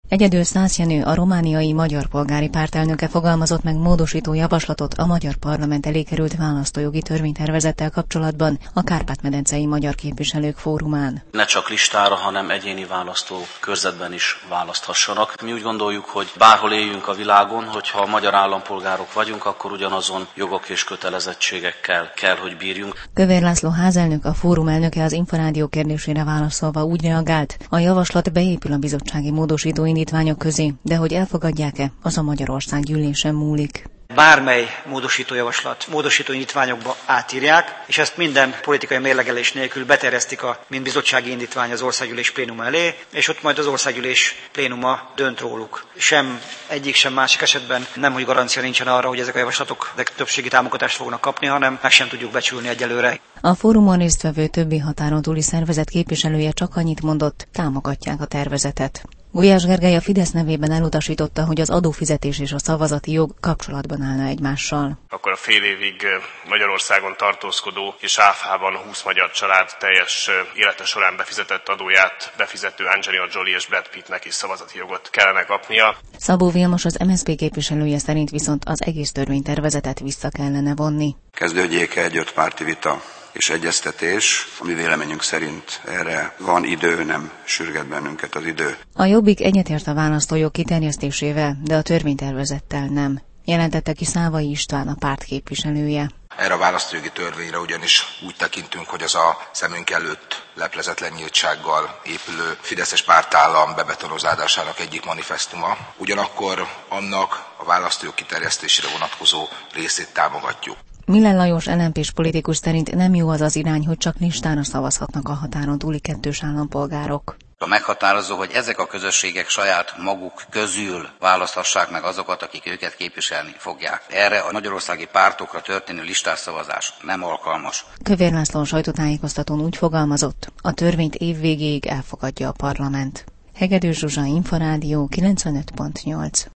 Egyedül Szász Jenő, a romániai Magyar Polgári Párt elnöke fogalmazott meg módosító javaslatot a magyar parlament elé került választójogi törvénytervezettel kapcsolatban a Kárpát-medencei Magyar Képviselők Fórumán. Ne csak listára, hanem egyéni választókörzetben is választhassanak. Mi úgy gondoljuk, hogy bárhol éljünk a világon, hogyha magyar állampolgárok vagyunk, akkor ugyanazon jogok és kötelezettségekkel kell, hogy bírjunk. Kövér László házelnök, a fórum elnöke az Inforádió kérdésére válaszolva úgy reagált, a javaslat beépül a bizottsági módosító indítványok közé, de hogy elfogadják-e, az a Magyarország gyűlésen múlik. Bármely módosító indítványokba átírják, és ezt minden politikai mérlegelés nélkül beterjesztik mint bizottsági indítvány az országgyűlés plénuma elé, és ott majd az országgyűlés plénuma dönt róluk. Sem egyik, sem másik esetben nemhogy garancia nincsen arra, hogy ezek a javaslatok többségi támogatást fognak kapni, hanem meg sem tudjuk becsülni egyelőre. A fórumon résztvevő többi határon túli szervezet képviselője csak annyit mondott, támogatják a tervezetet. Gulyás Gergely a Fidesz nevében elutasította, hogy az adófizetés és a szavazati jog kapcsolatban állna egymással. Akkor a fél évig Magyarországon tartózkodó és áfában 20 magyar család teljes élete során befizetett adóját befizető Angelina Jolie és Brad Pittnek is szavazati jogot kellene kapnia. Szabó Vilmos, az MSZP képviselője szerint viszont az egész törvénytervezetet vissza kellene vonni. Kezdődjék egy 5 párti vita és egyeztetés, ami véleményünk szerint erre van idő, nem sürget bennünket az idő. A Jobbik egyetért a választójog kiterjesztésével, de a törvénytervezettel nem, jelentette ki Szávai István, a párt képviselője. Erre a választójogi törvényre ugyanis úgy tekintünk, hogy az a szemünk előtt leplezetlen nyíltsággal épülő fideszes pártállam bebetonozásának egyik manifesztuma. Ugyanakkor annak a választójog kiterjesztésére vonatkozó részét támogatjuk. Millen Lajos LMP-s politikus szerint nem jó az az irány, hogy csak listára szavazhatnak a határon túli kettős állampolgárok. Meghatározó, hogy ezek a közösségek saját maguk közül választhassák meg azokat, akik őket képviselni fogják. Erre a magyarországi pártokra történő listás-szavazás nem alkalmas. Kövér László sajtótájékoztatón úgy fogalmazott, a törvényt év végéig elfogadja a parlament. Hegedűs Zsuzsa, Inforádió 95.8.